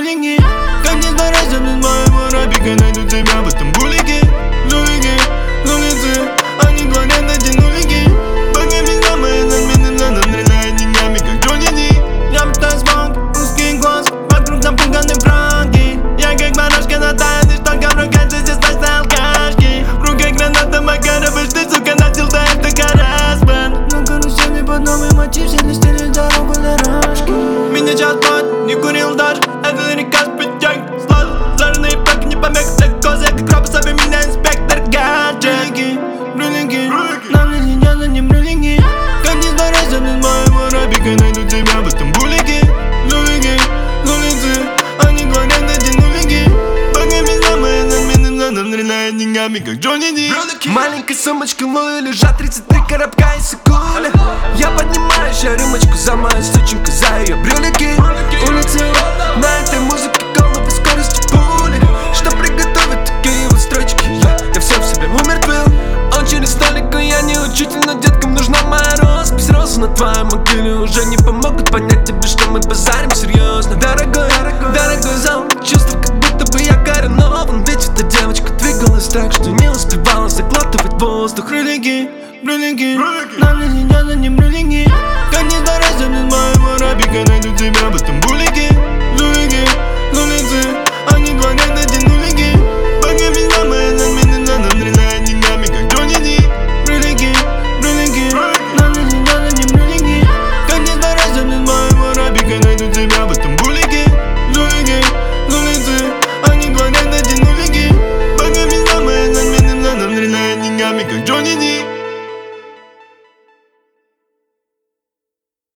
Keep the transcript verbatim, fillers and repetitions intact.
брюлики. Как не старайся, над моего рабика найду тебя в этом булике. Жулики, жулицы, они творят эти нулики. Пока меня мои надменным задом стреляют деньгами, как Джонни. Я пытаюсь звонк, узкий глаз, вокруг напуганы враги. Я как барашка на тайне, что говрукать здесь остались алкашки. В руках граната Макарова, ты, сука, начал, да это харассмент. На карусели под новый мотив, все стелят дорогу дорожки. Меня чат-бот, не курил даже, это река с пятёк. Зажженные пак, не помех, всех козы, как робот, собой меня инспектор гаджет. Брюлики, нам не сидят, за ним брюлики. Как не старайся, над моего рабика найду тебя в этом булике. Жулики, жулицы, они творят эти нулики. Пока меня мои надменным задом стреляют деньгами, как Джонни Ди. Маленькая сумочка Луи, лежат тридцать три коробка и сакули. Я поднимаю еще рюмочку за мою сученьку, за ее брюлики. Улицы, на этой музыке головы скорости пули. Что приготовят такие вот строчки, я, я все в себе умертвил. Он через столик, и я не учитель, но деткам нужна моя роспись. Розы на твоей могиле уже не помогут понять тебе, что мы базарим серьезно. Дорогой, дорогой, дорогой зал, чувство, как будто бы я коронован. Ведь эта девочка двигалась так, что не успевала заглатывать воздух. Брюлики, брюлики, нам не сидят, за ним брюлики. Как не старайся,